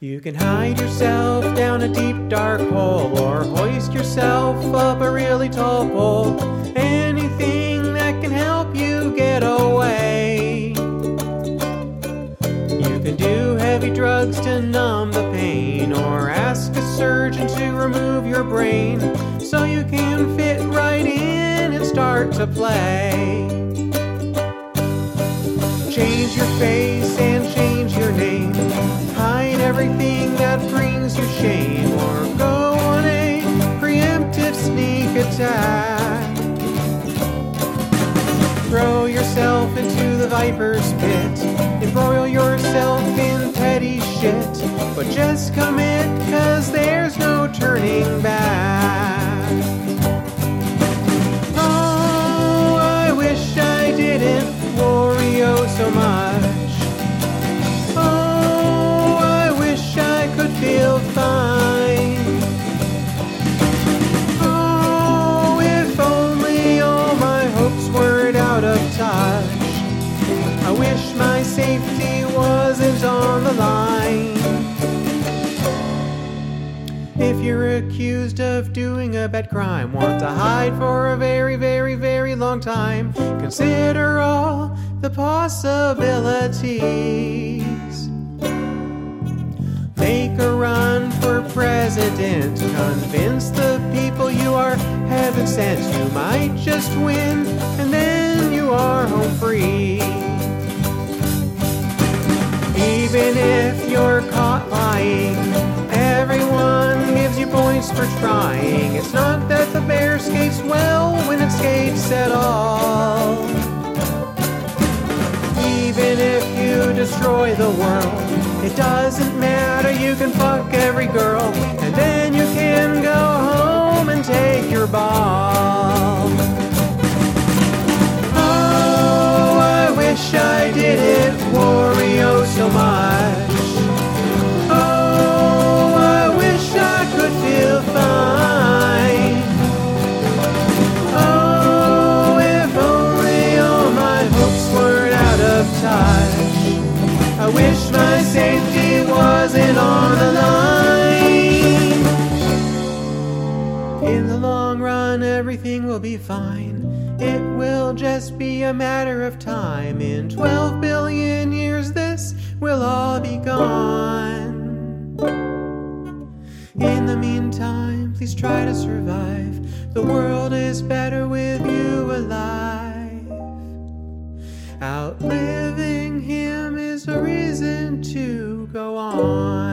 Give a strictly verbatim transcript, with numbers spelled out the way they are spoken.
You can hide yourself down a deep dark hole, or hoist yourself up a really tall pole. Anything that can help you get away. You can do heavy drugs to numb the pain, or ask a surgeon to remove your brain, so you can fit right in and start to play. Change your face and change your name. Hide everything that brings you shame, or go on a preemptive sneak attack. Throw yourself into the viper's pit, embroil yourself in petty shit, but just commit, 'cause there's no turning back. Oh, I wish I didn't worry oh so much. Oh, I wish I could feel fine. Oh, if only all my hopes weren't out of touch. I wish my safety wasn't on the line. If you're accused of doing a bad crime, want to hide for a very, very, very long time, consider all the possibilities. Make a run for president, convince the people you are heaven sent. You might just win, and then you are home free. Even if you're caught lying, everyone gives you points for trying. It's not that the bear skates well when it skates at all. Even if you destroy the world, it doesn't matter, you can fuck every girl, and then you can go home and take your ball. Oh, I wish I didn't worry oh so much. Oh, I wish I could feel fine. Oh, if only all my hopes weren't out of touch. I wish my safety wasn't on the line. In the long run, everything will be fine. It will just be a matter of time. In twelve billion years, this will all be gone. In the meantime, please try to survive. The world is better with you alive. Outliving him is a reason to go on.